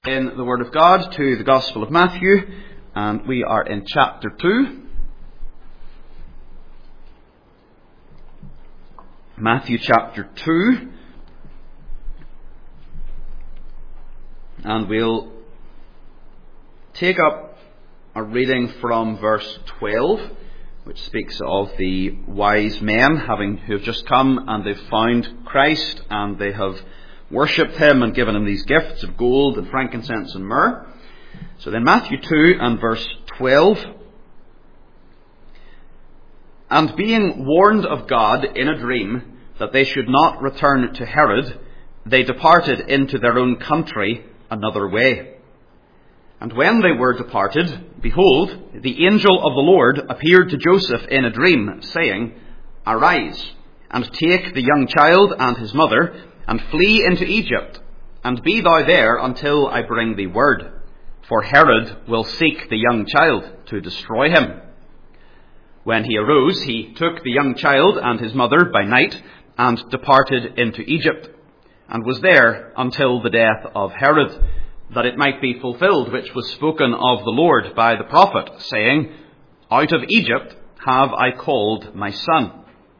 In the Word of God to the Gospel of Matthew, and we are in chapter 2. Matthew chapter 2, and we'll take up a reading from verse 12, which speaks of the wise men who have just come and they've found Christ and they have worshipped him and given him these gifts of gold and frankincense and myrrh. So then Matthew 2 and verse 12. And being warned of God in a dream that they should not return to Herod, they departed into their own country another way. And when they were departed, behold, the angel of the Lord appeared to Joseph in a dream, saying, Arise, and take the young child and his mother, and flee into Egypt, and be thou there until I bring thee word. For Herod will seek the young child to destroy him. When he arose, he took the young child and his mother by night, and departed into Egypt, and was there until the death of Herod, that it might be fulfilled which was spoken of the Lord by the prophet, saying, Out of Egypt have I called my son.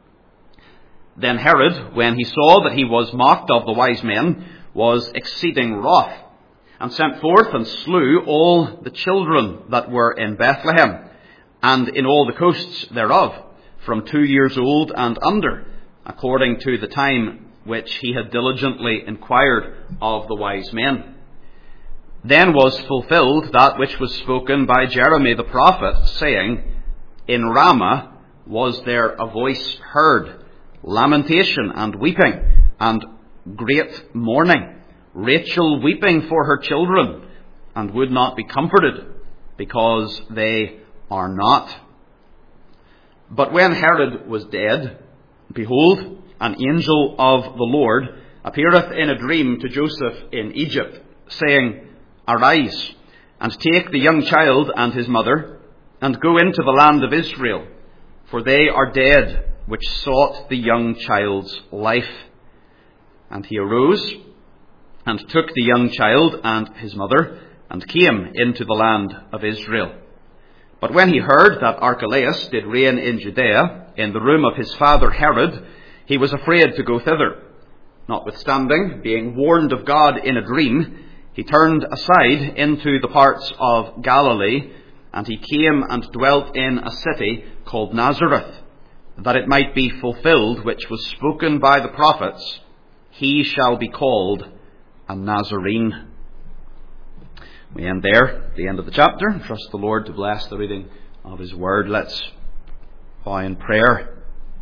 Then Herod, when he saw that he was mocked of the wise men, was exceeding wroth, and sent forth and slew all the children that were in Bethlehem, and in all the coasts thereof, from 2 years old and under, according to the time which he had diligently inquired of the wise men. Then was fulfilled that which was spoken by Jeremy the prophet, saying, In Ramah was there a voice heard, lamentation and weeping, and great mourning, Rachel weeping for her children, and would not be comforted, because they are not. But when Herod was dead, behold, an angel of the Lord appeareth in a dream to Joseph in Egypt, saying, Arise, and take the young child and his mother, and go into the land of Israel, for they are dead which sought the young child's life. And he arose, and took the young child and his mother, and came into the land of Israel. But when he heard that Archelaus did reign in Judea, in the room of his father Herod, he was afraid to go thither. Notwithstanding, being warned of God in a dream, he turned aside into the parts of Galilee, and he came and dwelt in a city called Nazareth, that it might be fulfilled which was spoken by the prophets, He shall be called a Nazarene. We end there, at the end of the chapter. Trust the Lord to bless the reading of His Word. Let's bow in prayer.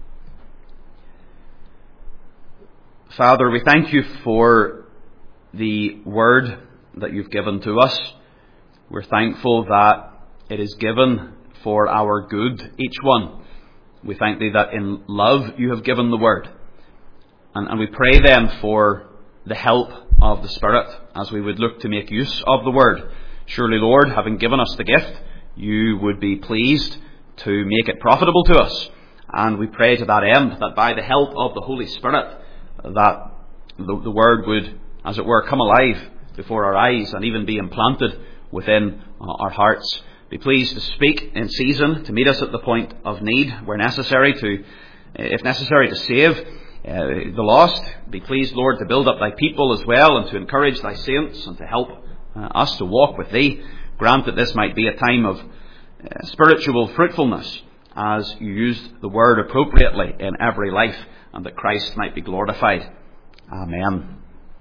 Father, we thank You for the Word that You've given to us. We're thankful that it is given for our good, each one. We thank Thee that in love You have given the Word. And we pray then for the help of the Spirit as we would look to make use of the Word. Surely, Lord, having given us the gift, You would be pleased to make it profitable to us. And we pray to that end that by the help of the Holy Spirit, that the Word would, as it were, come alive before our eyes and even be implanted within our hearts. Be pleased to speak in season, to meet us at the point of need where necessary, if necessary, to save the lost. Be pleased, Lord, to build up Thy people as well, and to encourage Thy saints, and to help us to walk with Thee. Grant that this might be a time of spiritual fruitfulness as You use the Word appropriately in every life, and that Christ might be glorified. Amen.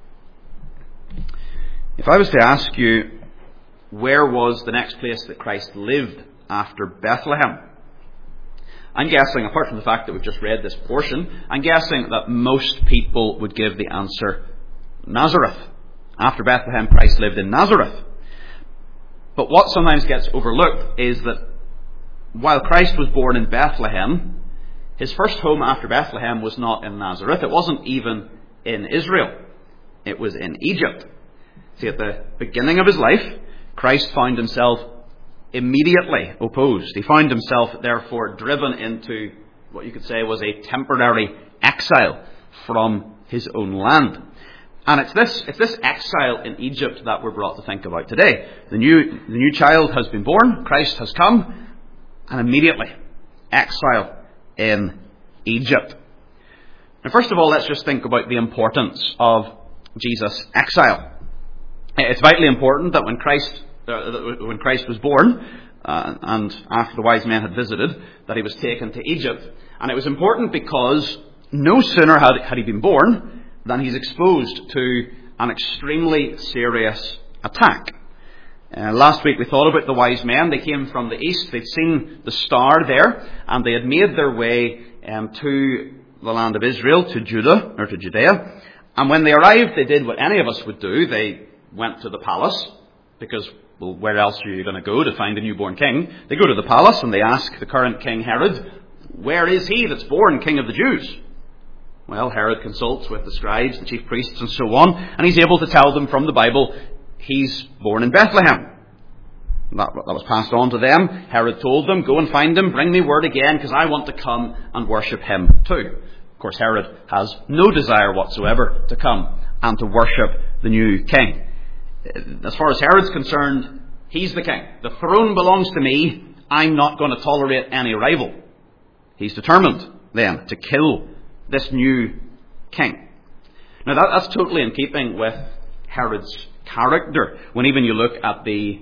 If I was to ask you, where was the next place that Christ lived after Bethlehem? I'm guessing, apart from the fact that we've just read this portion, I'm guessing that most people would give the answer Nazareth. After Bethlehem, Christ lived in Nazareth. But what sometimes gets overlooked is that while Christ was born in Bethlehem, His first home after Bethlehem was not in Nazareth. It wasn't even in Israel. It was in Egypt. See, at the beginning of His life, Christ found Himself immediately opposed. He found Himself, therefore, driven into what you could say was a temporary exile from His own land. And it's this exile in Egypt that we're brought to think about today. The new child has been born, Christ has come, and immediately exile in Egypt. Now, first of all, let's just think about the importance of Jesus' exile. It's vitally important that when Christ was born, and after the wise men had visited, that he was taken to Egypt. And it was important because no sooner had he been born than he's exposed to an extremely serious attack. Last week we thought about the wise men. They came from the east. They'd seen the star there, and they had made their way to the land of Israel, to Judea. And when they arrived, they did what any of us would do. They went to the palace, because, well, where else are you going to go to find a newborn king? They go to the palace and they ask the current king Herod, "Where is he that's born king of the Jews?" Well, Herod consults with the scribes, the chief priests, and so on, and he's able to tell them from the Bible, he's born in Bethlehem. That was passed on to them. Herod told them, "Go and find him, bring me word again, because I want to come and worship him too." Of course, Herod has no desire whatsoever to come and to worship the new king. As far as Herod's concerned, he's the king. The throne belongs to me. I'm not going to tolerate any rival. He's determined then to kill this new king. Now that's totally in keeping with Herod's character. When even you look at the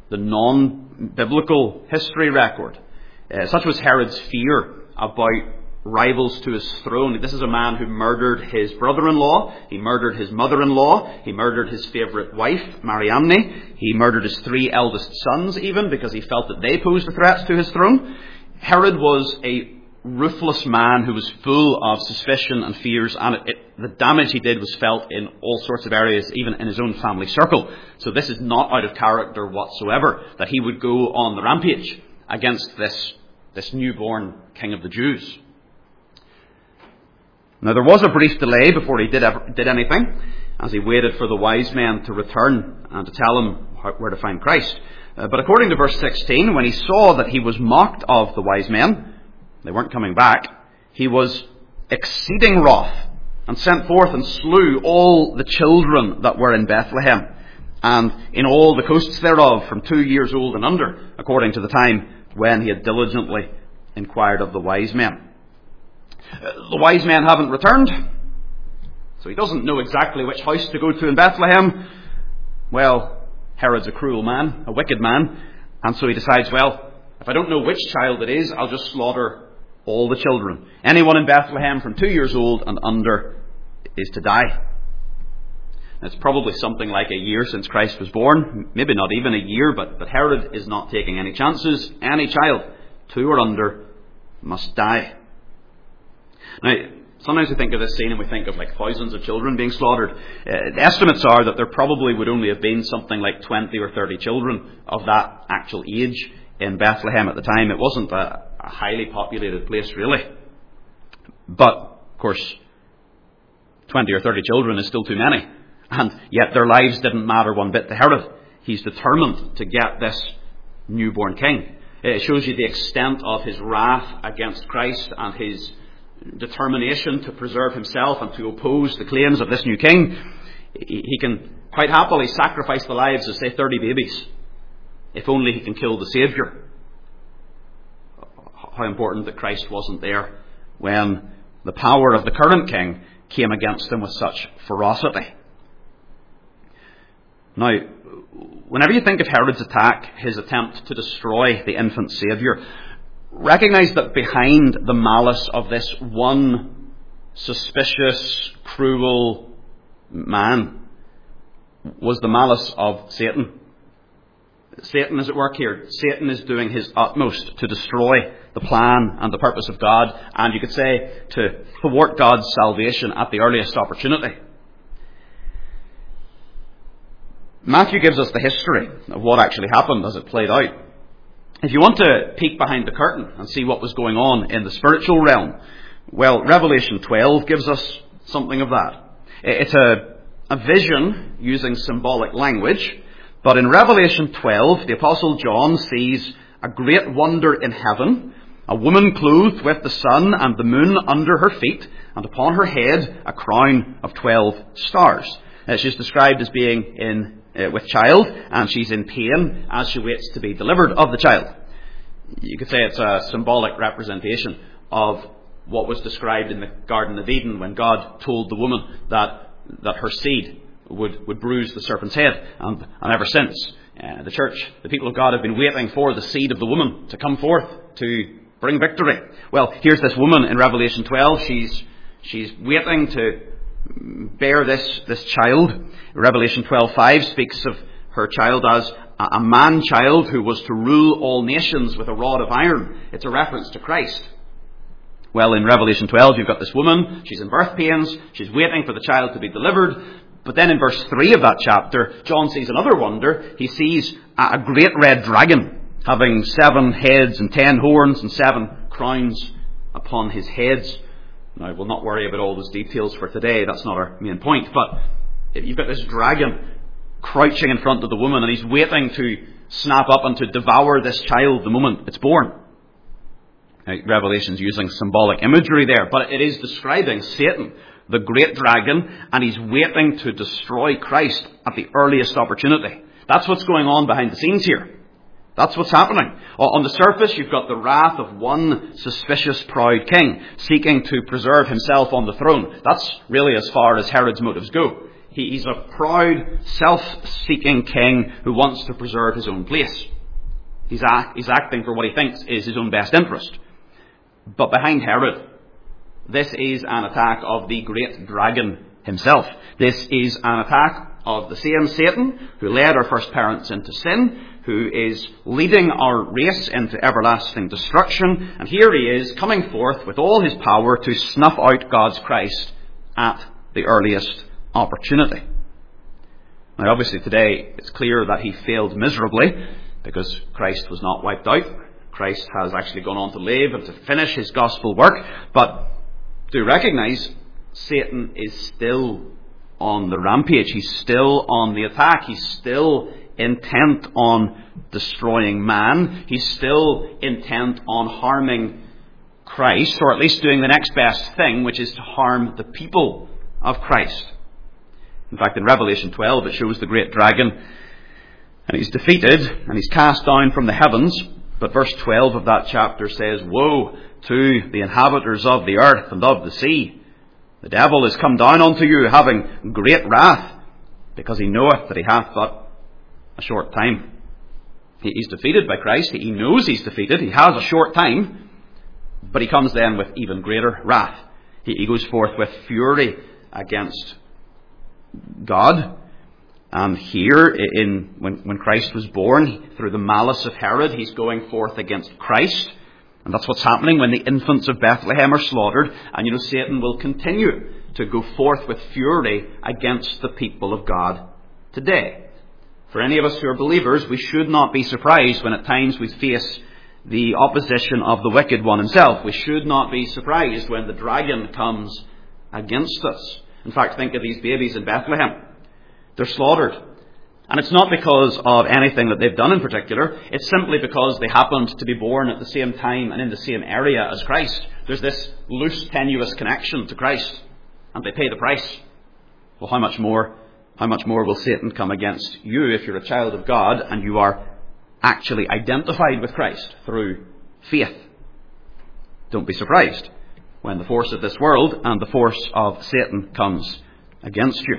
non-biblical history record, such was Herod's fear about rivals to his throne. This is a man who murdered his brother-in-law, he murdered his mother-in-law, he murdered his favourite wife, Mariamne, he murdered his 3 eldest sons even, because he felt that they posed a threat to his throne. Herod was a ruthless man who was full of suspicion and fears, and the damage he did was felt in all sorts of areas, even in his own family circle. So this is not out of character whatsoever, that he would go on the rampage against this newborn king of the Jews. Now there was a brief delay before he did anything, as he waited for the wise men to return and to tell him where to find Christ. But according to verse 16, when he saw that he was mocked of the wise men, they weren't coming back, he was exceeding wroth, and sent forth and slew all the children that were in Bethlehem, and in all the coasts thereof, from 2 years old and under, according to the time when he had diligently inquired of the wise men. The wise men haven't returned, so he doesn't know exactly which house to go to in Bethlehem. Well, Herod's a cruel man, a wicked man, and so he decides, well, if I don't know which child it is, I'll just slaughter all the children. Anyone in Bethlehem from 2 years old and under is to die. It's probably something like a year since Christ was born, maybe not even a year, but Herod is not taking any chances. Any child, 2 or under, must die. Now, sometimes we think of this scene and we think of like thousands of children being slaughtered. The estimates are that there probably would only have been something like 20 or 30 children of that actual age in Bethlehem at the time. It wasn't a highly populated place, really. But, of course, 20 or 30 children is still too many. And yet their lives didn't matter one bit to Herod. He's determined to get this newborn king. It shows you the extent of his wrath against Christ and his determination to preserve himself and to oppose the claims of this new king. He can quite happily sacrifice the lives of, say, 30 babies, if only he can kill the Saviour. How important that Christ wasn't there when the power of the current king came against him with such ferocity. Now, whenever you think of Herod's attack, his attempt to destroy the infant Saviour, recognize that behind the malice of this one suspicious, cruel man was the malice of Satan. Satan is at work here. Satan is doing his utmost to destroy the plan and the purpose of God, and you could say to thwart God's salvation at the earliest opportunity. Matthew gives us the history of what actually happened as it played out. If you want to peek behind the curtain and see what was going on in the spiritual realm, well, Revelation 12 gives us something of that. It's a vision using symbolic language, but in Revelation 12, the Apostle John sees a great wonder in heaven, a woman clothed with the sun and the moon under her feet, and upon her head a crown of 12 stars. She's described as being with child, and she's in pain as she waits to be delivered of the child. You could say it's a symbolic representation of what was described in the Garden of Eden when God told the woman that her seed would bruise the serpent's head. And ever since, the church, the people of God, have been waiting for the seed of the woman to come forth to bring victory. Well, here's this woman in Revelation 12. She's waiting to bear this child. Revelation 12:5 speaks of her child as a man-child who was to rule all nations with a rod of iron. It's a reference to Christ. Well, in Revelation 12, you've got this woman. She's in birth pains. She's waiting for the child to be delivered. But then in verse 3 of that chapter, John sees another wonder. He sees a great red dragon having 7 heads and 10 horns and 7 crowns upon his heads. Now, we'll not worry about all those details for today. That's not our main point. But you've got this dragon crouching in front of the woman, and he's waiting to snap up and to devour this child the moment it's born. Now, Revelation's using symbolic imagery there, but it is describing Satan, the great dragon, and he's waiting to destroy Christ at the earliest opportunity. That's what's going on behind the scenes here. That's what's happening. On the surface, you've got the wrath of one suspicious, proud king seeking to preserve himself on the throne. That's really as far as Herod's motives go. He's a proud, self-seeking king who wants to preserve his own place. He's acting for what he thinks is his own best interest. But behind Herod, this is an attack of the great dragon himself. This is an attack of the same Satan who led our first parents into sin, who is leading our race into everlasting destruction. And here he is coming forth with all his power to snuff out God's Christ at the earliest opportunity. Now, obviously today it's clear that he failed miserably because Christ was not wiped out. Christ has actually gone on to live and to finish his gospel work. But do recognize Satan is still on the rampage. He's still on the attack. He's still intent on destroying man. He's still intent on harming Christ, or at least doing the next best thing, which is to harm the people of Christ. In fact, in Revelation 12, it shows the great dragon, and he's defeated, and he's cast down from the heavens. But verse 12 of that chapter says, "Woe to the inhabitants of the earth and of the sea. The devil is come down unto you, having great wrath, because he knoweth that he hath but a short time." He's defeated by Christ. He knows he's defeated. He has a short time. But he comes then with even greater wrath. He goes forth with fury against God. And here, when Christ was born, through the malice of Herod, he's going forth against Christ. And that's what's happening when the infants of Bethlehem are slaughtered. And Satan will continue to go forth with fury against the people of God today. For any of us who are believers, we should not be surprised when at times we face the opposition of the wicked one himself. We should not be surprised when the dragon comes against us. In fact, think of these babies in Bethlehem. They're slaughtered. And it's not because of anything that they've done in particular. It's simply because they happened to be born at the same time and in the same area as Christ. There's this loose, tenuous connection to Christ. And they pay the price. Well, how much more will Satan come against you if you're a child of God and you are actually identified with Christ through faith? Don't be surprised when the force of this world and the force of Satan comes against you.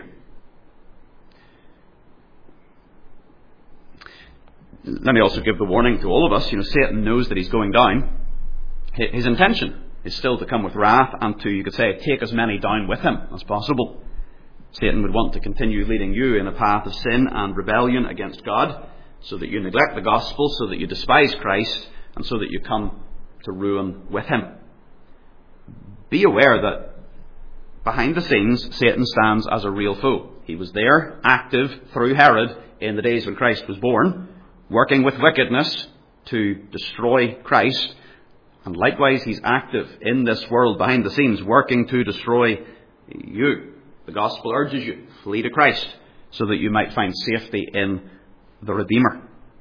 Let me also give the warning to all of us. Satan knows that he's going down. His intention is still to come with wrath and to, you could say, take as many down with him as possible. Satan would want to continue leading you in a path of sin and rebellion against God, so that you neglect the gospel, so that you despise Christ, and so that you come to ruin with him. Be aware that behind the scenes, Satan stands as a real foe. He was there, active through Herod in the days when Christ was born, working with wickedness to destroy Christ. And likewise, he's active in this world behind the scenes, working to destroy you. The gospel urges you, flee to Christ, so that you might find safety in the Redeemer.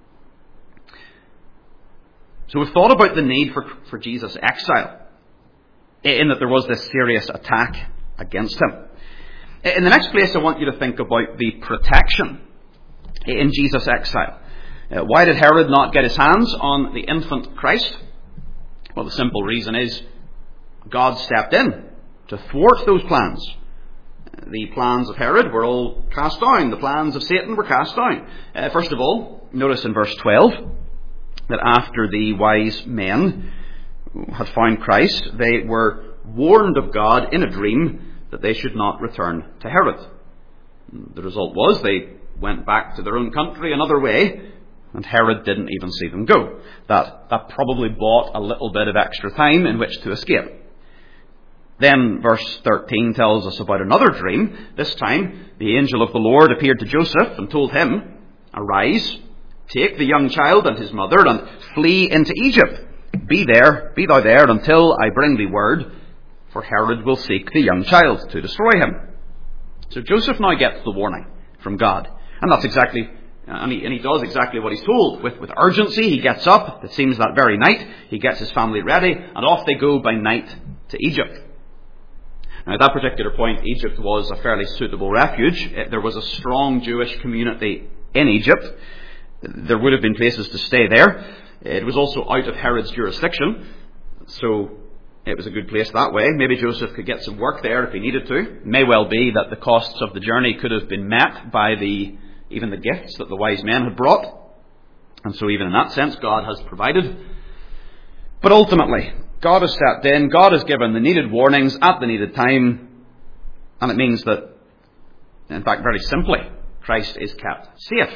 So we've thought about the need for Jesus' exile, in that there was this serious attack against him. In the next place, I want you to think about the protection in Jesus' exile. Why did Herod not get his hands on the infant Christ? Well, the simple reason is God stepped in to thwart those plans. The plans of Herod were all cast down. The plans of Satan were cast down. First of all, notice in verse 12 that after the wise men had found Christ, they were warned of God in a dream that they should not return to Herod. The result was they went back to their own country another way, and Herod didn't even see them go. That probably bought a little bit of extra time in which to escape. Then verse 13 tells us about another dream. This time, the angel of the Lord appeared to Joseph and told him, "Arise, take the young child and his mother, and flee into Egypt. Be thou there until I bring thee word, for Herod will seek the young child to destroy him." So Joseph now gets the warning from God. And that's exactly, and he does exactly what he's told. With urgency, he gets up, it seems that very night, he gets his family ready, and off they go by night to Egypt. Now, at that particular point, Egypt was a fairly suitable refuge. There was a strong Jewish community in Egypt. There would have been places to stay there. It was also out of Herod's jurisdiction, so it was a good place that way. Maybe Joseph could get some work there if he needed to. It may well be that the costs of the journey could have been met by even the gifts that the wise men had brought. And so even in that sense, God has provided. But ultimately, God has stepped in, God has given the needed warnings at the needed time, and it means that, in fact, very simply, Christ is kept safe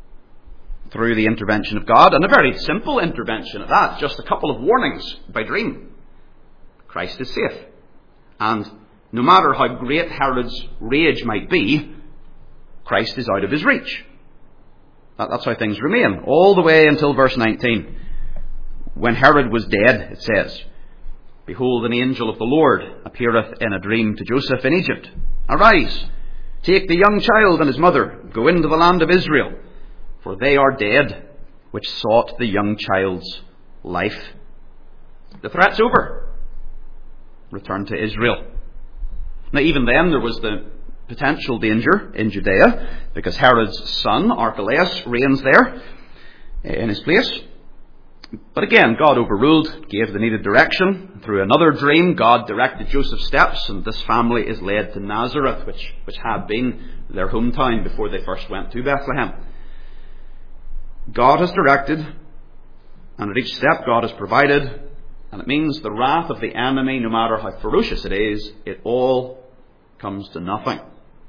through the intervention of God, and a very simple intervention at that, just a couple of warnings by dream. Christ is safe. And no matter how great Herod's rage might be, Christ is out of his reach. That's how things remain, all the way until verse 19. When Herod was dead, it says, "Behold, an angel of the Lord appeareth in a dream to Joseph in Egypt. Arise, take the young child and his mother, go into the land of Israel, for they are dead, which sought the young child's life." The threat's over. Return to Israel. Now, even then, there was the potential danger in Judea, because Herod's son, Archelaus, reigns there in his place. But again, God overruled, gave the needed direction. Through another dream, God directed Joseph's steps, and this family is led to Nazareth, which had been their hometown before they first went to Bethlehem. God has directed, and at each step God has provided, and it means the wrath of the enemy, no matter how ferocious it is, it all comes to nothing.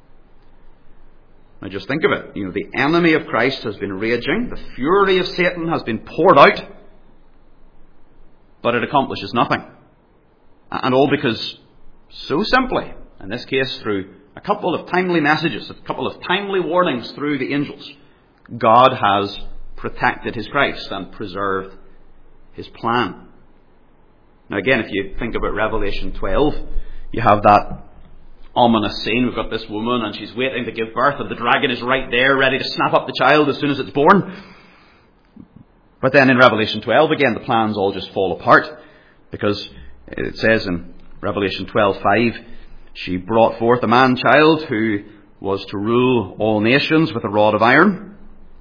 Now just think of it. The enemy of Christ has been raging, the fury of Satan has been poured out, but it accomplishes nothing. And all because, so simply, in this case through a couple of timely messages, a couple of timely warnings through the angels, God has protected his Christ and preserved his plan. Now again, if you think about Revelation 12, you have that ominous scene. We've got this woman and she's waiting to give birth, and the dragon is right there ready to snap up the child as soon as it's born. But then in Revelation 12, again, the plans all just fall apart, because it says in Revelation 12:5, she brought forth a man-child who was to rule all nations with a rod of iron,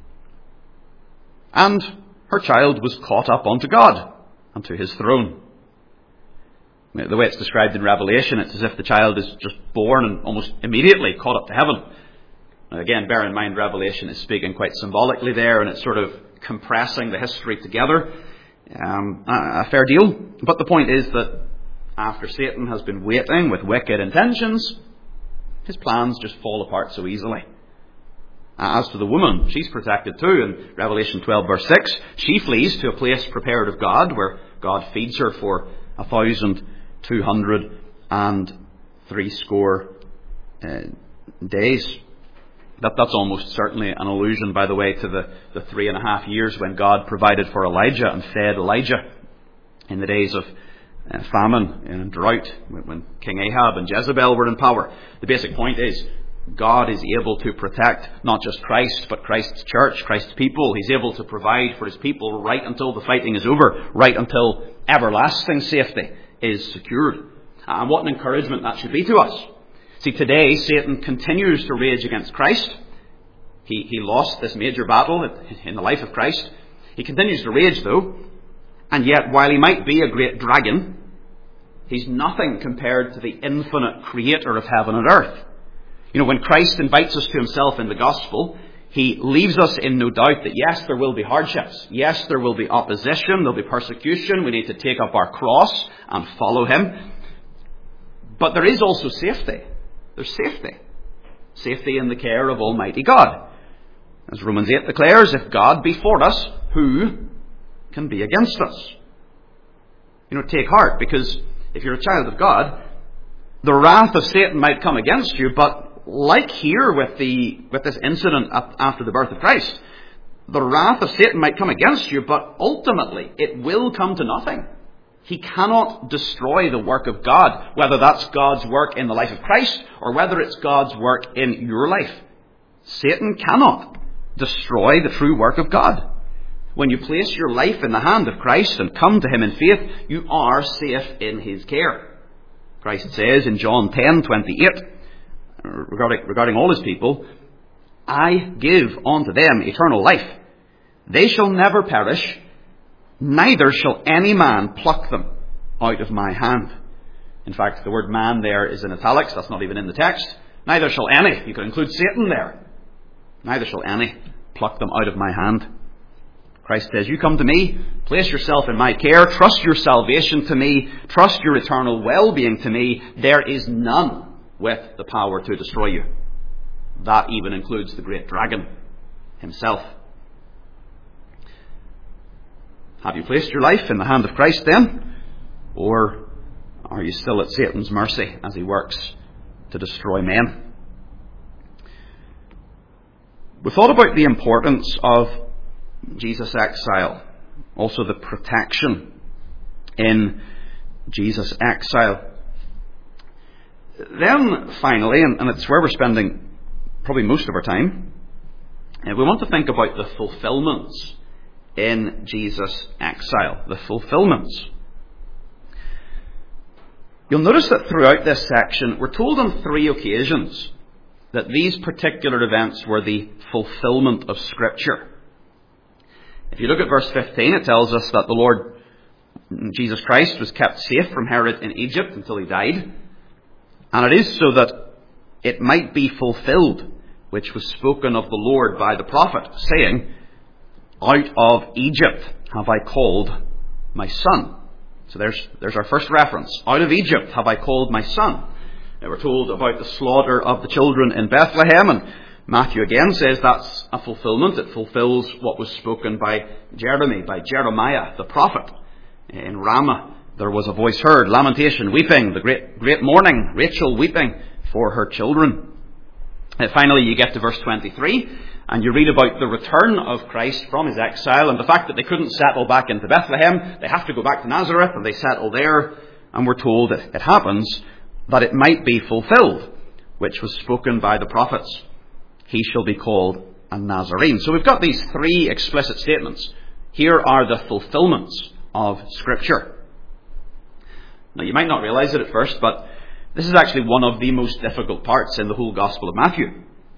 and her child was caught up unto God, unto his throne. The way it's described in Revelation, it's as if the child is just born and almost immediately caught up to heaven. Now again, bear in mind, Revelation is speaking quite symbolically there, and it's sort of compressing the history together. A fair deal. But the point is that after Satan has been waiting with wicked intentions, his plans just fall apart so easily. As to the woman, she's protected too. In Revelation 12 verse 6, she flees to a place prepared of God, where God feeds her for 1,260 days. That's almost certainly an allusion, by the way, to the 3.5 years when God provided for Elijah and fed Elijah in the days of famine and drought, when King Ahab and Jezebel were in power. The basic point is, God is able to protect not just Christ, but Christ's church, Christ's people. He's able to provide for his people right until the fighting is over, right until everlasting safety is secured. And what an encouragement that should be to us. See, today Satan continues to rage against Christ. He lost this major battle in the life of Christ. He continues to rage, though. And yet, while he might be a great dragon, he's nothing compared to the infinite creator of heaven and earth. You know, when Christ invites us to himself in the gospel, he leaves us in no doubt that yes, there will be hardships. Yes, there will be opposition. There'll be persecution. We need to take up our cross and follow him. But there is also safety. There's safety. Safety in the care of Almighty God. As Romans 8 declares, if God be for us, who can be against us? You know, take heart, because if you're a child of God, the wrath of Satan might come against you, but like here with this incident after the birth of Christ, the wrath of Satan might come against you, but ultimately it will come to nothing. He cannot destroy the work of God, whether that's God's work in the life of Christ or whether it's God's work in your life. Satan cannot destroy the true work of God. When you place your life in the hand of Christ and come to him in faith, you are safe in his care. Christ says in John 10:28, regarding all his people, I give unto them eternal life. They shall never perish, neither shall any man pluck them out of my hand. In fact, the word man there is in italics. That's not even in the text. Neither shall any. You could include Satan there. Neither shall any pluck them out of my hand. Christ says, you come to me, place yourself in my care, trust your salvation to me, trust your eternal well-being to me. There is none with the power to destroy you. That even includes the great dragon himself. Have you placed your life in the hand of Christ then? Or are you still at Satan's mercy as he works to destroy men? We thought about the importance of Jesus' exile, also the protection in Jesus' exile. Then finally, and it's where we're spending probably most of our time, we want to think about the fulfillments in Jesus' exile. The fulfillments. You'll notice that throughout this section, we're told on 3 occasions that these particular events were the fulfillment of Scripture. If you look at verse 15, it tells us that the Lord Jesus Christ was kept safe from Herod in Egypt until he died. And it is so that it might be fulfilled, which was spoken of the Lord by the prophet, saying, out of Egypt have I called my son. So there's our first reference. Out of Egypt have I called my son. Now we're told about the slaughter of the children in Bethlehem, and Matthew again says that's a fulfillment. It fulfills what was spoken by Jeremiah the prophet. In Ramah there was a voice heard, lamentation, weeping, the great mourning, Rachel weeping for her children. And finally you get to verse 23, and you read about the return of Christ from his exile, and the fact that they couldn't settle back into Bethlehem. They have to go back to Nazareth, and they settle there, and we're told that it happens that it might be fulfilled, which was spoken by the prophets. He shall be called a Nazarene. So we've got these 3 explicit statements. Here are the fulfillments of Scripture. Now you might not realize it at first, but this is actually one of the most difficult parts in the whole Gospel of Matthew.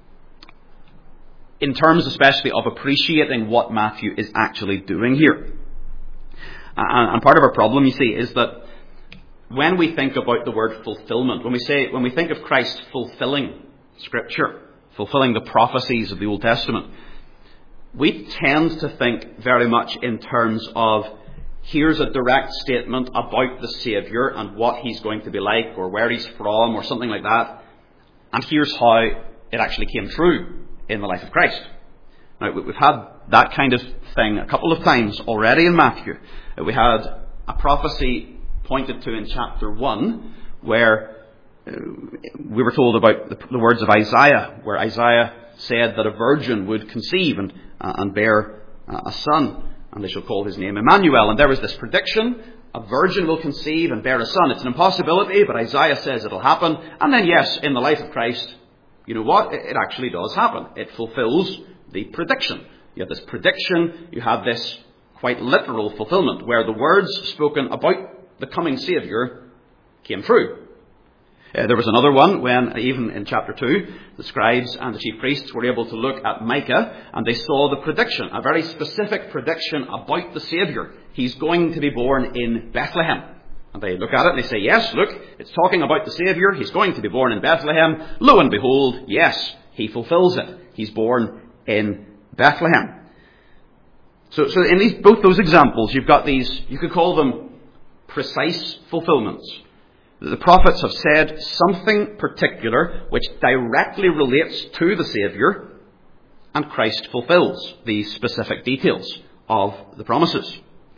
In terms especially of appreciating what Matthew is actually doing here. And part of our problem, you see, is that when we think about the word fulfillment, when we think of Christ fulfilling Scripture, fulfilling the prophecies of the Old Testament, we tend to think very much in terms of here's a direct statement about the Saviour and what he's going to be like, or where he's from, or something like that, and here's how it actually came true in the life of Christ. Now, we've had that kind of thing a couple of times already in Matthew. We had a prophecy pointed to in chapter 1, where we were told about the words of Isaiah, where Isaiah said that a virgin would conceive and bear a son, and they shall call his name Emmanuel. And there was this prediction, a virgin will conceive and bear a son. It's an impossibility, but Isaiah says it'll happen. And then yes, in the life of Christ, you know what? It actually does happen. It fulfills the prediction. You have this prediction, you have this quite literal fulfillment, where the words spoken about the coming Saviour came true. There was another one when, even in chapter 2, the scribes and the chief priests were able to look at Micah and they saw the prediction, a very specific prediction about the Saviour. He's going to be born in Bethlehem. And they look at it and they say, yes, look, it's talking about the Saviour. He's going to be born in Bethlehem. Lo and behold, yes, he fulfills it. He's born in Bethlehem. So in both those examples, you've got these, you could call them precise fulfillments. The prophets have said something particular which directly relates to the Saviour, and Christ fulfills these specific details of the promises.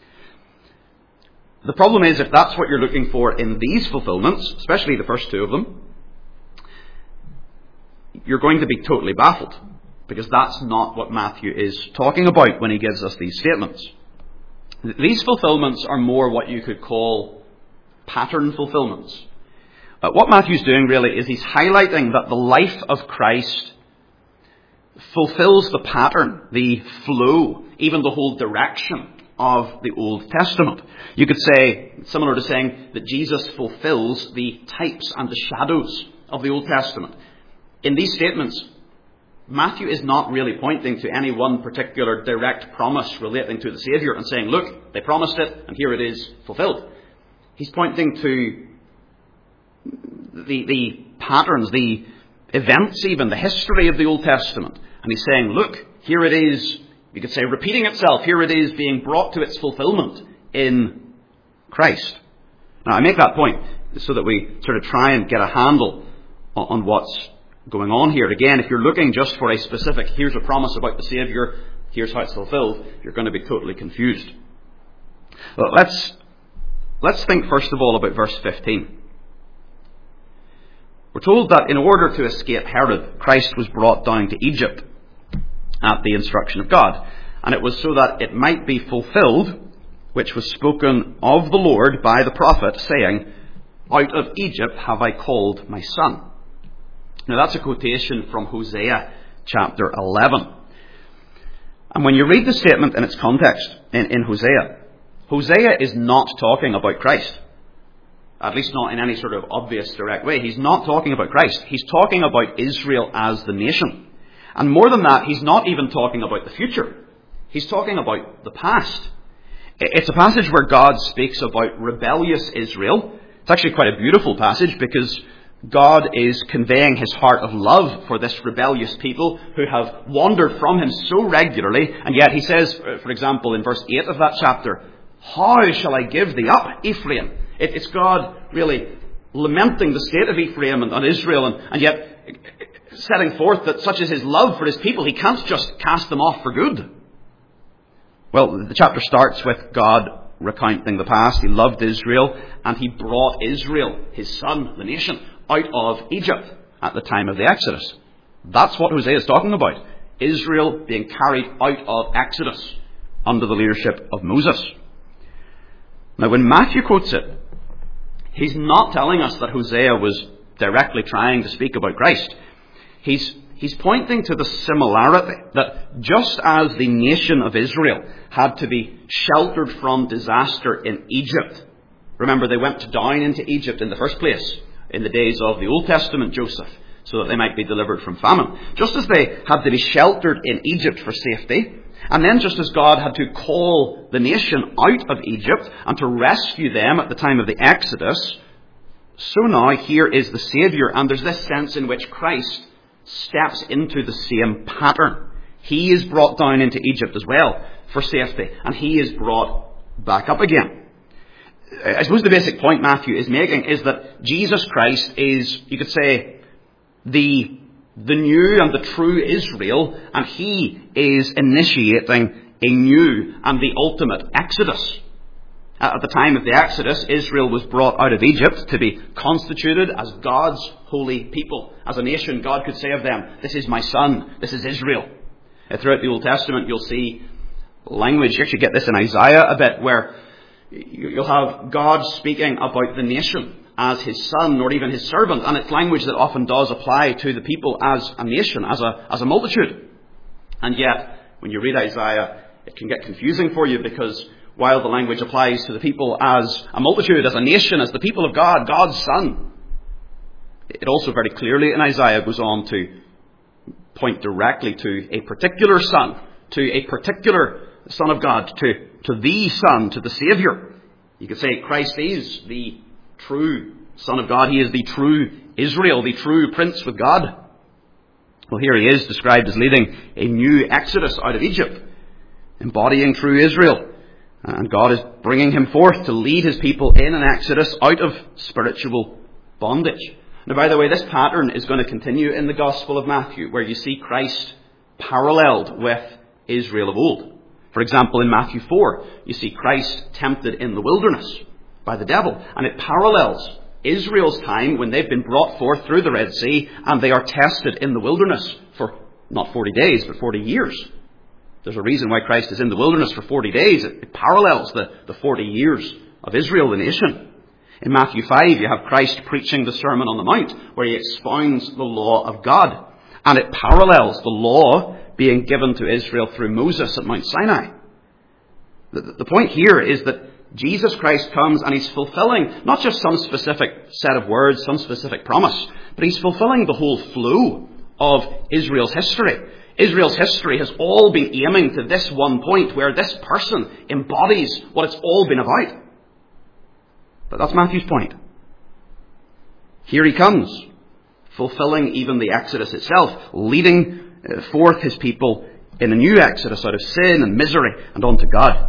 The problem is, if that's what you're looking for in these fulfillments, especially the first two of them, you're going to be totally baffled, because that's not what Matthew is talking about when he gives us these statements. These fulfillments are more what you could call pattern fulfillments. What Matthew's doing really is he's highlighting that the life of Christ fulfills the pattern, the flow, even the whole direction of the Old Testament. You could say, similar to saying that Jesus fulfills the types and the shadows of the Old Testament. In these statements, Matthew is not really pointing to any one particular direct promise relating to the Saviour and saying, look, they promised it and here it is fulfilled. He's pointing to the patterns, the events even, the history of the Old Testament. And he's saying, look, here it is, you could say, repeating itself. Here it is being brought to its fulfillment in Christ. Now, I make that point so that we sort of try and get a handle on what's going on here. Again, if you're looking just for a specific, here's a promise about the Saviour, here's how it's fulfilled, you're going to be totally confused. Well, let's think first of all about verse 15. We're told that in order to escape Herod, Christ was brought down to Egypt at the instruction of God. And it was so that it might be fulfilled, which was spoken of the Lord by the prophet, saying, out of Egypt have I called my son. Now that's a quotation from Hosea chapter 11. And when you read the statement in its context in Hosea, Hosea is not talking about Christ. At least not in any sort of obvious, direct way. He's not talking about Christ. He's talking about Israel as the nation. And more than that, he's not even talking about the future. He's talking about the past. It's a passage where God speaks about rebellious Israel. It's actually quite a beautiful passage because God is conveying his heart of love for this rebellious people who have wandered from him so regularly. And yet he says, for example, in verse 8 of that chapter, how shall I give thee up, Ephraim? It's God really lamenting the state of Ephraim and Israel, and yet setting forth that such is his love for his people, he can't just cast them off for good. Well, the chapter starts with God recounting the past. He loved Israel, and he brought Israel, his son, the nation, out of Egypt at the time of the Exodus. That's what Hosea is talking about. Israel being carried out of Exodus under the leadership of Moses. Now, when Matthew quotes it, he's not telling us that Hosea was directly trying to speak about Christ. He's pointing to the similarity that just as the nation of Israel had to be sheltered from disaster in Egypt, remember they went down into Egypt in the first place in the days of the Old Testament Joseph so that they might be delivered from famine. Just as they had to be sheltered in Egypt for safety, and then just as God had to call the nation out of Egypt and to rescue them at the time of the Exodus, so now here is the Saviour, and there's this sense in which Christ steps into the same pattern. He is brought down into Egypt as well for safety, and he is brought back up again. I suppose the basic point Matthew is making is that Jesus Christ is, you could say, the new and the true Israel, and he is initiating a new and the ultimate Exodus. At the time of the Exodus, Israel was brought out of Egypt to be constituted as God's holy people. As a nation, God could say of them, this is my son, this is Israel. Throughout the Old Testament, you'll see language, you actually get this in Isaiah a bit, where you'll have God speaking about the nation as his son or even his servant, and it's language that often does apply to the people as a nation, as a multitude. And yet, when you read Isaiah, it can get confusing for you, because while the language applies to the people as a multitude, as a nation, as the people of God, God's son, It also very clearly in Isaiah goes on to point directly to a particular Son, to a particular Son of God, to the Son, to the Saviour. You could say Christ is the true Son of God. He is the true Israel, the true Prince with God. Well, here he is described as leading a new exodus out of Egypt, embodying true Israel. And God is bringing him forth to lead his people in an exodus out of spiritual bondage. Now, by the way, this pattern is going to continue in the Gospel of Matthew, where you see Christ paralleled with Israel of old. For example, in Matthew 4, you see Christ tempted in the wilderness by the devil. And it parallels Israel's time when they've been brought forth through the Red Sea and they are tested in the wilderness for not 40 days, but 40 years. There's a reason why Christ is in the wilderness for 40 days. It parallels the 40 years of Israel, the nation. In Matthew 5, you have Christ preaching the Sermon on the Mount, where he expounds the law of God. And it parallels the law being given to Israel through Moses at Mount Sinai. The point here is that Jesus Christ comes and he's fulfilling not just some specific set of words, some specific promise, but he's fulfilling the whole flow of Israel's history. Israel's history has all been aiming to this one point where this person embodies what it's all been about. But that's Matthew's point. Here he comes, fulfilling even the Exodus itself, leading forth his people in a new Exodus out of sin and misery and on to God.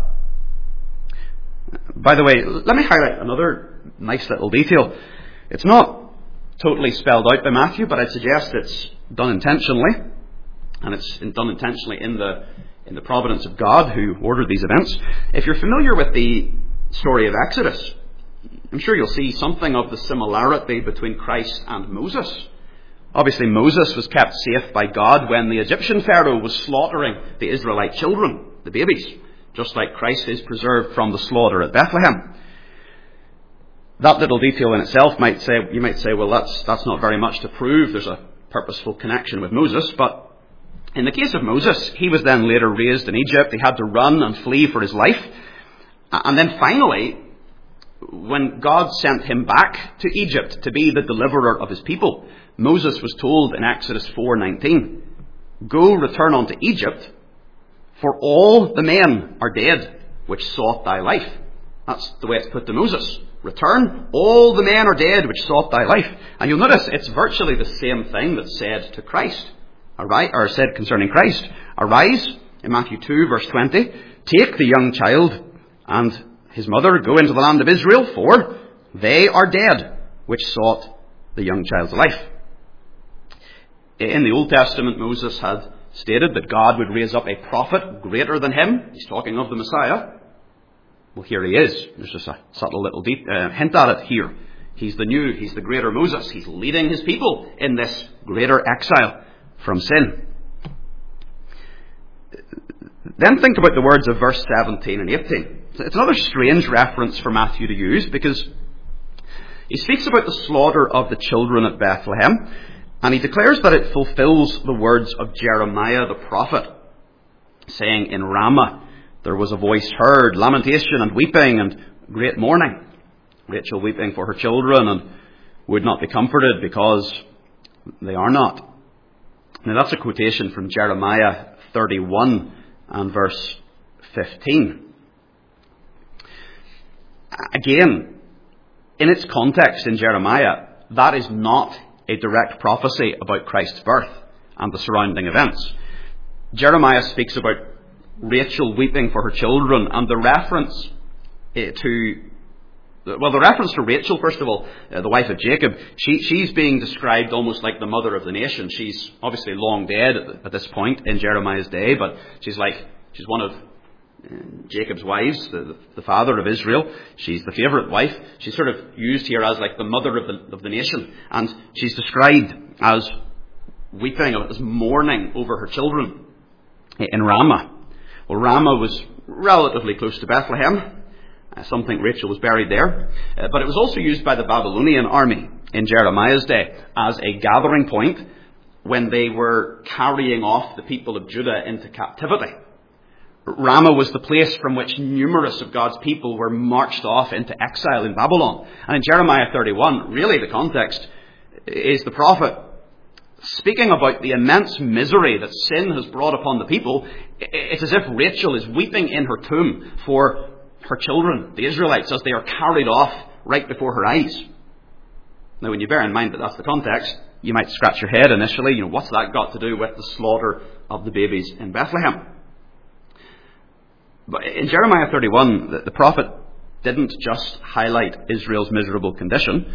By the way, let me highlight another nice little detail. It's not totally spelled out by Matthew, but I'd suggest it's done intentionally. And it's done intentionally in the providence of God who ordered these events. If you're familiar with the story of Exodus, I'm sure you'll see something of the similarity between Christ and Moses. Obviously, Moses was kept safe by God when the Egyptian Pharaoh was slaughtering the Israelite children, the babies, just like Christ is preserved from the slaughter at Bethlehem. That little detail in itself you might say, well, that's not very much to prove there's a purposeful connection with Moses, but in the case of Moses, he was then later raised in Egypt. He had to run and flee for his life. And then finally, when God sent him back to Egypt to be the deliverer of his people, Moses was told in Exodus 4:19, "Go, return unto Egypt, for all the men are dead which sought thy life." That's the way it's put to Moses. Return, all the men are dead which sought thy life. And you'll notice it's virtually the same thing that's said to Christ. Or said concerning Christ. "Arise," in Matthew 2 verse 20, "take the young child and his mother, go into the land of Israel, for they are dead which sought the young child's life." In the Old Testament, Moses had stated that God would raise up a prophet greater than him. He's talking of the Messiah. Well, here he is. There's just a subtle little hint at it here. He's the greater Moses. He's leading his people in this greater exile from sin. Then think about the words of verse 17 and 18. It's another strange reference for Matthew to use because he speaks about the slaughter of the children at Bethlehem, and he declares that it fulfills the words of Jeremiah the prophet, saying, "In Ramah there was a voice heard, lamentation and weeping and great mourning. Rachel weeping for her children and would not be comforted because they are not." Now that's a quotation from Jeremiah 31 and verse 15. Again, in its context in Jeremiah, that is not a direct prophecy about Christ's birth and the surrounding events. Jeremiah speaks about Rachel weeping for her children, and the reference to Rachel, first of all, the wife of Jacob, she's being described almost like the mother of the nation. She's obviously long dead at this point in Jeremiah's day, but she's one of Jacob's wives, the father of Israel. She's the favourite wife. She's sort of used here as like the mother of the nation, and she's described as weeping, as mourning over her children in Ramah. Well, Ramah was relatively close to Bethlehem. Some think Rachel was buried there. But it was also used by the Babylonian army in Jeremiah's day as a gathering point when they were carrying off the people of Judah into captivity. Ramah was the place from which numerous of God's people were marched off into exile in Babylon. And in Jeremiah 31, really the context is the prophet speaking about the immense misery that sin has brought upon the people. It's as if Rachel is weeping in her tomb for her children, the Israelites, as they are carried off right before her eyes. Now, when you bear in mind that that's the context, you might scratch your head initially. What's that got to do with the slaughter of the babies in Bethlehem? But in Jeremiah 31, the prophet didn't just highlight Israel's miserable condition.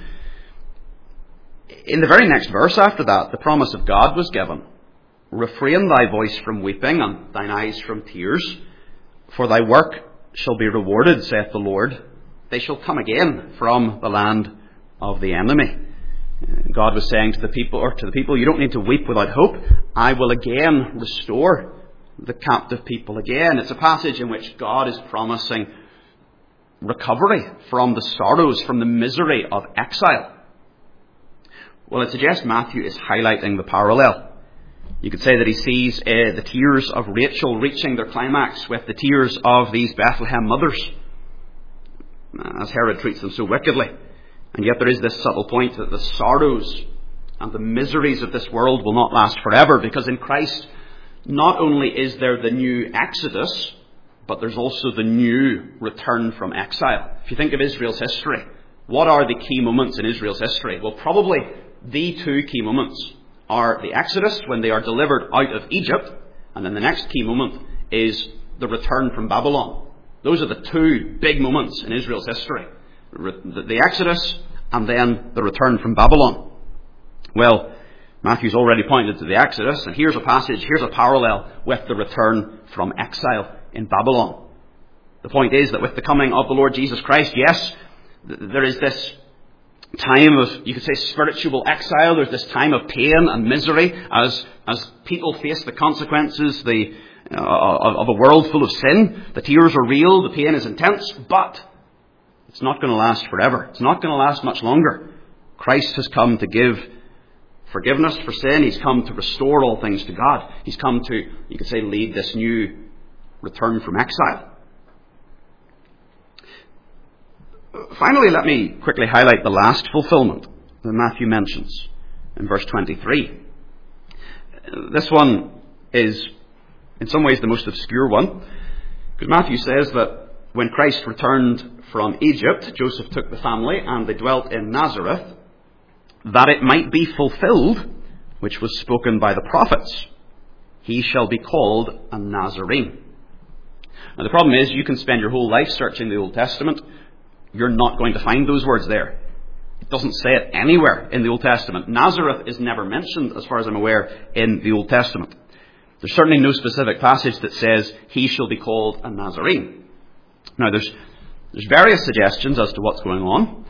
In the very next verse after that, the promise of God was given. Refrain thy voice from weeping and thine eyes from tears, for thy work shall be rewarded, saith the Lord. They shall come again from the land of the enemy. God was saying to the people, you don't need to weep without hope. I will again restore the captive people again. It's a passage in which God is promising recovery from the sorrows, from the misery of exile. Well, it suggests Matthew is highlighting the parallel. You could say that he sees the tears of Rachel reaching their climax with the tears of these Bethlehem mothers, as Herod treats them so wickedly. And yet there is this subtle point that the sorrows and the miseries of this world will not last forever, because in Christ not only is there the new Exodus, but there's also the new return from exile. If you think of Israel's history, what are the key moments in Israel's history? Well, probably the two key moments are the Exodus, when they are delivered out of Egypt, and then the next key moment is the return from Babylon. Those are the two big moments in Israel's history. The Exodus and then the return from Babylon. Well, Matthew's already pointed to the Exodus, and here's a parallel with the return from exile in Babylon. The point is that with the coming of the Lord Jesus Christ, yes, there is this time of, you could say, spiritual exile. There's this time of pain and misery as people face the consequences of a world full of sin. The tears are real, the pain is intense, but it's not going to last forever. It's not going to last much longer. Christ has come to give forgiveness for sin. He's come to restore all things to God. He's come to, you could say, lead this new return from exile. Finally, let me quickly highlight the last fulfillment that Matthew mentions in verse 23. This one is, in some ways, the most obscure one, because Matthew says that when Christ returned from Egypt, Joseph took the family and they dwelt in Nazareth, that it might be fulfilled, which was spoken by the prophets. He shall be called a Nazarene. Now the problem is, you can spend your whole life searching the Old Testament. You're not going to find those words there. It doesn't say it anywhere in the Old Testament. Nazareth is never mentioned, as far as I'm aware, in the Old Testament. There's certainly no specific passage that says he shall be called a Nazarene. Now there's various suggestions as to what's going on.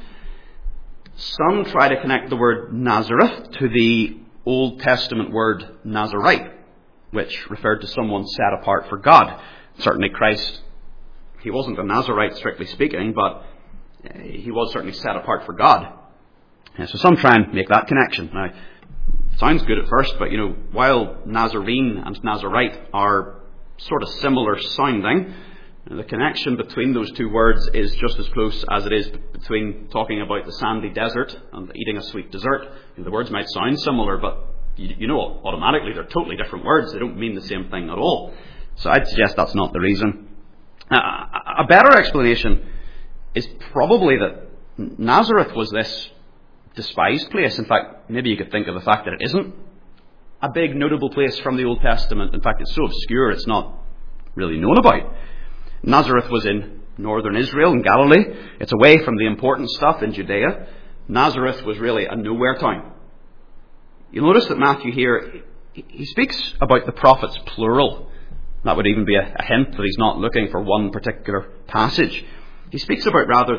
Some try to connect the word Nazareth to the Old Testament word Nazarite, which referred to someone set apart for God. Certainly Christ, he wasn't a Nazarite strictly speaking, but he was certainly set apart for God. So some try and make that connection. Now, it sounds good at first, but while Nazarene and Nazarite are sort of similar sounding, the connection between those two words is just as close as it is between talking about the sandy desert and eating a sweet dessert. The words might sound similar, but automatically they're totally different words. They don't mean the same thing at all. So I'd suggest that's not the reason. A better explanation is probably that Nazareth was this despised place. In fact, maybe you could think of the fact that it isn't a big notable place from the Old Testament. In fact, it's so obscure it's not really known about. Nazareth was in northern Israel, in Galilee. It's away from the important stuff in Judea. Nazareth was really a nowhere town. You'll notice that Matthew here, he speaks about the prophets plural. That would even be a hint that he's not looking for one particular passage. He speaks about rather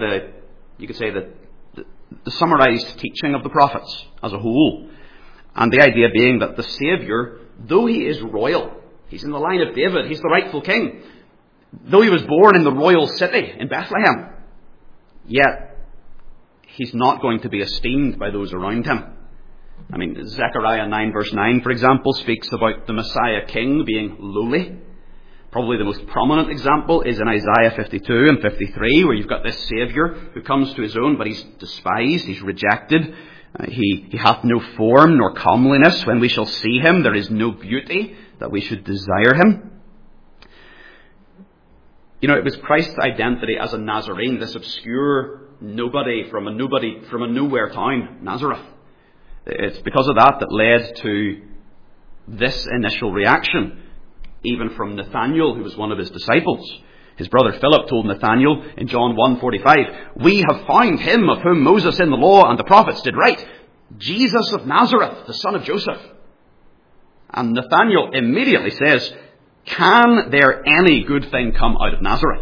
the summarized teaching of the prophets as a whole. And the idea being that the Saviour, though he is royal, he's in the line of David, he's the rightful king, though he was born in the royal city in Bethlehem, yet he's not going to be esteemed by those around him. I mean, Zechariah 9 verse 9, for example, speaks about the Messiah king being lowly. Probably the most prominent example is in Isaiah 52 and 53, where you've got this Saviour who comes to his own, but he's despised, he's rejected, He hath no form nor comeliness. When we shall see him, there is no beauty that we should desire him. You know, it was Christ's identity as a Nazarene, this obscure nobody from a nowhere town, Nazareth. It's because of that led to this initial reaction, even from Nathanael, who was one of his disciples. His brother Philip told Nathanael in John 1:45, "We have found him of whom Moses in the law and the prophets did write, Jesus of Nazareth, the son of Joseph." And Nathanael immediately says, "Can there any good thing come out of Nazareth?"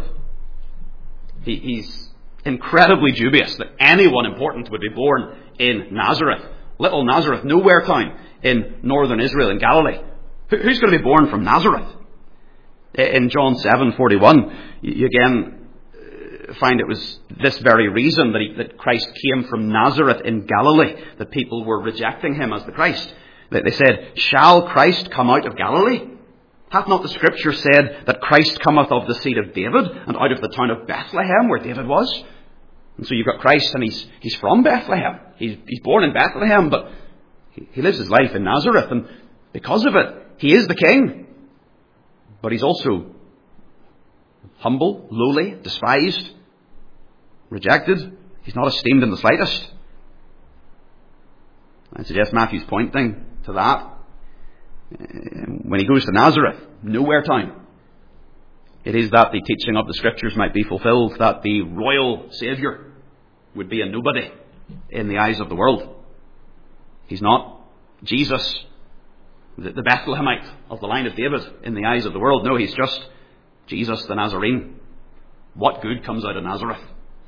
He's incredibly dubious that anyone important would be born in Nazareth. Little Nazareth, nowhere town in northern Israel, in Galilee. Who's going to be born from Nazareth? In John 7:41, you again find it was this very reason that Christ came from Nazareth in Galilee, that people were rejecting him as the Christ. They said, "Shall Christ come out of Galilee? Hath not the Scripture said that Christ cometh of the seed of David, and out of the town of Bethlehem, where David was?" And so you've got Christ, and he's from Bethlehem. He's born in Bethlehem, but he lives his life in Nazareth, and because of it, he is the king. But he's also humble, lowly, despised, rejected. He's not esteemed in the slightest. I suggest Matthew's pointing to that. When he goes to Nazareth, nowhere town, it is that the teaching of the Scriptures might be fulfilled, that the royal Saviour would be a nobody in the eyes of the world. He's not Jesus, the Bethlehemite of the line of David in the eyes of the world. No, he's just Jesus the Nazarene. What good comes out of Nazareth?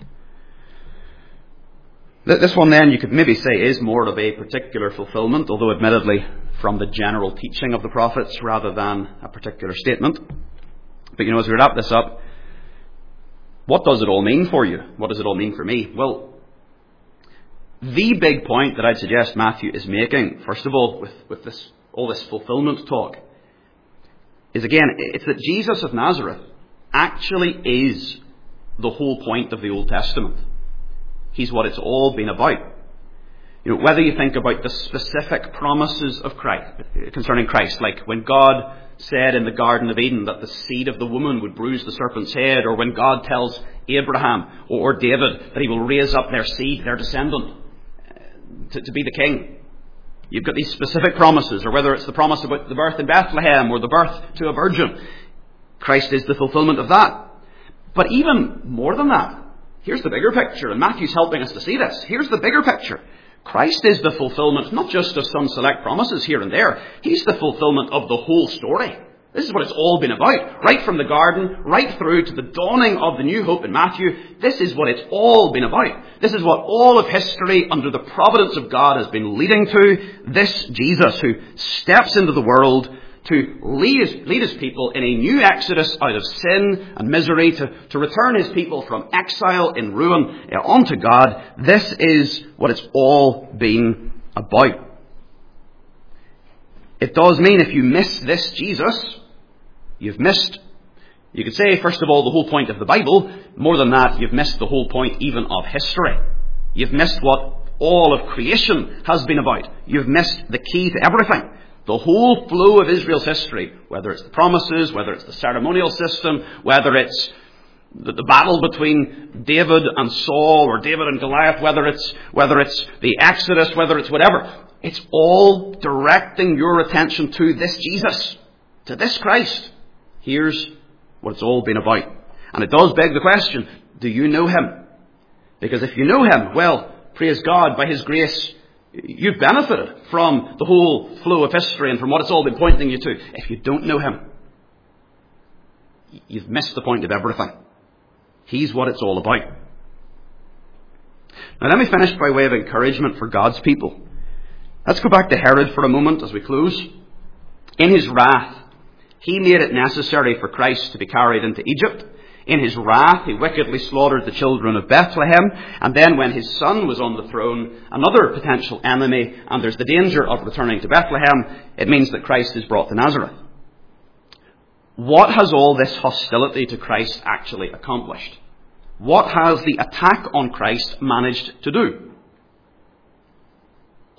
This one then, you could maybe say, is more of a particular fulfillment, although admittedly from the general teaching of the prophets rather than a particular statement. But as we wrap this up, what does it all mean for you? What does it all mean for me? Well, the big point that I'd suggest Matthew is making, first of all, with all this fulfillment talk, is again, it's that Jesus of Nazareth actually is the whole point of the Old Testament. He's what it's all been about. Whether you think about the specific promises of Christ, concerning Christ, like when God said in the Garden of Eden that the seed of the woman would bruise the serpent's head, or when God tells Abraham or David that he will raise up their seed, their descendant, to be the king. You've got these specific promises, or whether it's the promise about the birth in Bethlehem or the birth to a virgin. Christ is the fulfillment of that. But even more than that, here's the bigger picture, and Matthew's helping us to see this. Here's the bigger picture. Christ is the fulfillment, not just of some select promises here and there. He's the fulfillment of the whole story. This is what it's all been about. Right from the garden, right through to the dawning of the new hope in Matthew. This is what it's all been about. This is what all of history under the providence of God has been leading to. This Jesus who steps into the world to lead his people in a new exodus out of sin and misery, to return his people from exile in ruin unto God. This is what it's all been about. It does mean if you miss this Jesus, you've missed, you could say, first of all, the whole point of the Bible. More than that, you've missed the whole point even of history. You've missed what all of creation has been about. You've missed the key to everything. The whole flow of Israel's history, whether it's the promises, whether it's the ceremonial system, whether it's the battle between David and Saul, or David and Goliath, whether it's the Exodus, whether it's whatever, it's all directing your attention to this Jesus, to this Christ. Here's what it's all been about. And it does beg the question, do you know him? Because if you know him, well, praise God, by his grace, you've benefited from the whole flow of history and from what it's all been pointing you to. If you don't know him, you've missed the point of everything. He's what it's all about. Now let me finish by way of encouragement for God's people. Let's go back to Herod for a moment as we close. In his wrath, he made it necessary for Christ to be carried into Egypt. In his wrath, he wickedly slaughtered the children of Bethlehem. And then when his son was on the throne, another potential enemy, and there's the danger of returning to Bethlehem, it means that Christ is brought to Nazareth. What has all this hostility to Christ actually accomplished? What has the attack on Christ managed to do?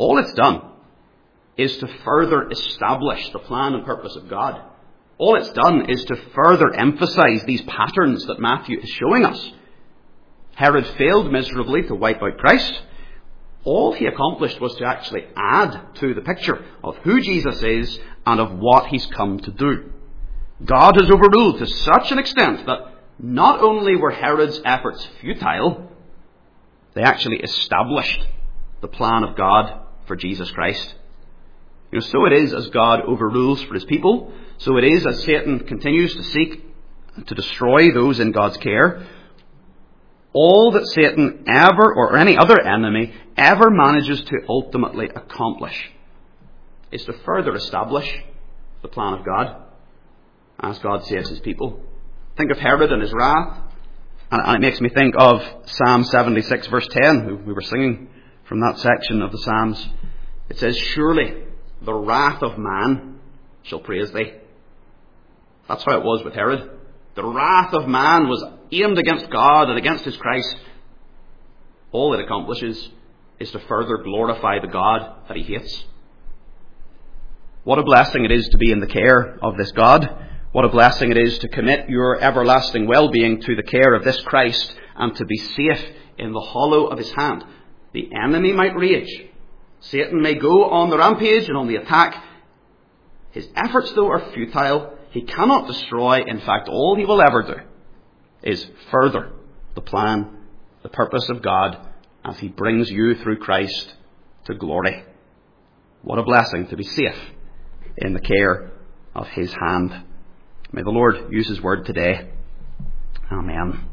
all it's done is to further establish the plan and purpose of God. All it's done is to further emphasize these patterns that Matthew is showing us. Herod failed miserably to wipe out Christ. All he accomplished was to actually add to the picture of who Jesus is and of what he's come to do. God has overruled to such an extent that not only were Herod's efforts futile, they actually established the plan of God for Jesus Christ. So it is as God overrules for his people, so it is as Satan continues to seek to destroy those in God's care. All that Satan ever, or any other enemy, ever manages to ultimately accomplish is to further establish the plan of God as God saves his people. Think of Herod and his wrath, and it makes me think of Psalm 76 verse 10, we were singing from that section of the Psalms. It says, "Surely the wrath of man shall praise thee." That's how it was with Herod. The wrath of man was aimed against God and against his Christ. All it accomplishes is to further glorify the God that he hates. What a blessing it is to be in the care of this God. What a blessing it is to commit your everlasting well-being to the care of this Christ and to be safe in the hollow of his hand. The enemy might rage. Satan may go on the rampage and on the attack. His efforts, though, are futile. He cannot destroy. In fact, all he will ever do is further the plan, the purpose of God as he brings you through Christ to glory. What a blessing to be safe in the care of his hand. May the Lord use his word today. Amen.